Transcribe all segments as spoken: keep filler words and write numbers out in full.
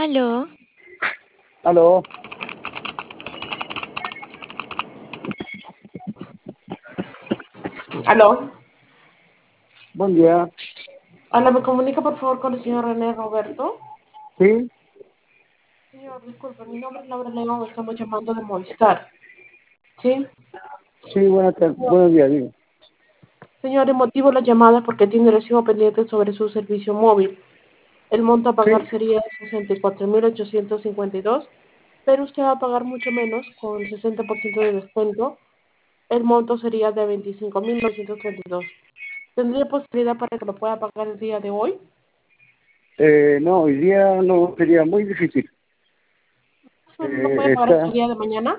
Aló, Aló, Aló. buen día. Hola, ¿me comunica por favor con el señor René Roberto? Sí, Señor, disculpe, mi nombre es Laura León, estamos llamando de Movistar. ¿Sí? sí, buenas tardes, buenos días, digo. Señor, el motivo de la llamada es porque tiene recibo pendiente sobre su servicio móvil. El monto a pagar Sí, sería sesenta y cuatro mil ochocientos cincuenta y dos, pero usted va a pagar mucho menos, con sesenta por ciento de descuento. El monto sería de veinticinco mil novecientos treinta y dos. ¿Tendría posibilidad para que lo pueda pagar el día de hoy? eh, no, hoy día no sería muy difícil. ¿Solo lo puede Eh, pagar hasta el está, día de mañana?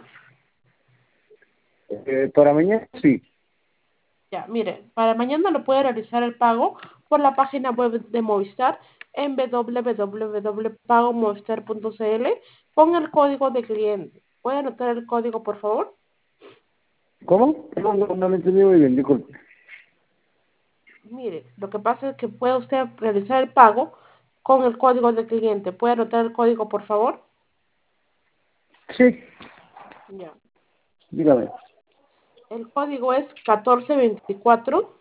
eh, para mañana sí. Ya, mire, para mañana lo puede realizar el pago por la página web de Movistar en w w w punto pago movistar punto c l con el código de cliente. ¿Puede anotar el código, por favor? ¿Cómo? No, no, no lo entendí muy bien, disculpe. Mire, lo que pasa es que puede usted realizar el pago con el código de cliente. ¿Puede anotar el código, por favor? Sí, Ya. dígame. El código es catorce veinticuatro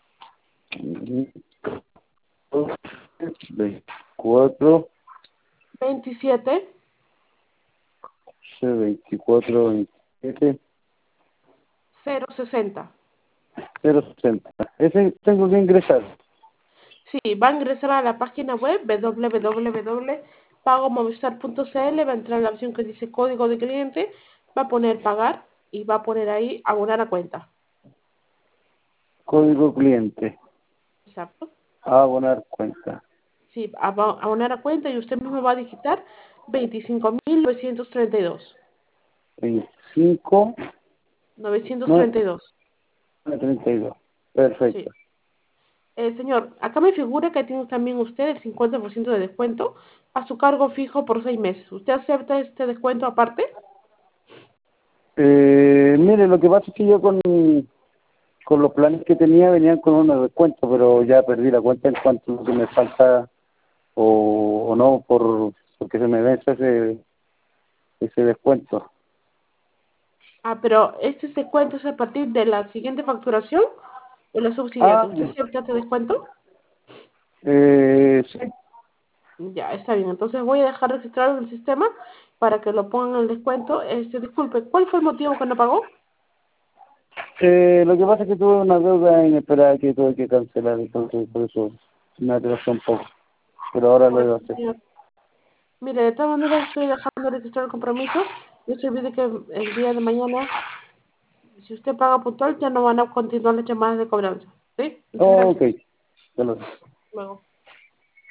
Veinticuatro, veintisiete veinticuatro, veintisiete, cero sesenta. cero sesenta. Ese tengo que ingresar. Sí, va a ingresar a la página web w w w punto pago movistar punto c l, va a entrar en la opción que dice código de cliente, va a poner pagar y va a poner ahí abonar a cuenta. Código cliente. Exacto. Abonar cuenta. Sí, abo- abonar a cuenta y usted mismo va a digitar veinticinco mil novecientos treinta y dos. Veinticinco, novecientos no, treinta y dos. treinta y dos. Sí. Perfecto. Eh, señor, acá me figura que tiene también usted el cincuenta por ciento de descuento a su cargo fijo por seis meses. ¿Usted acepta este descuento aparte? Eh, mire, lo que pasa es que yo con, con los planes que tenía venían con unos descuentos, pero ya perdí la cuenta en cuanto a lo que me falta o, o no, por porque se me vence ese, ese descuento. Ah, pero este descuento es a partir de la siguiente facturación o la subsiguiente. Ah, ¿Usted acepta este descuento? eh, sí. Ya, está bien. Entonces voy a dejar registrado en el sistema para que lo pongan el descuento. Este, disculpe, ¿cuál fue el motivo que no pagó? Eh, lo que pasa es que tuve una deuda inesperada que tuve que cancelar, entonces por eso me atrasó un poco, pero ahora lo Pues, iba a hacer. señor, mire, de todas maneras estoy dejando registrar el compromiso. No se olvide que el día de mañana, si usted paga puntual, ya no van a continuar las llamadas de cobranza. ¿Sí? Muchas Oh, ok, gracias. ya lo sé. Luego.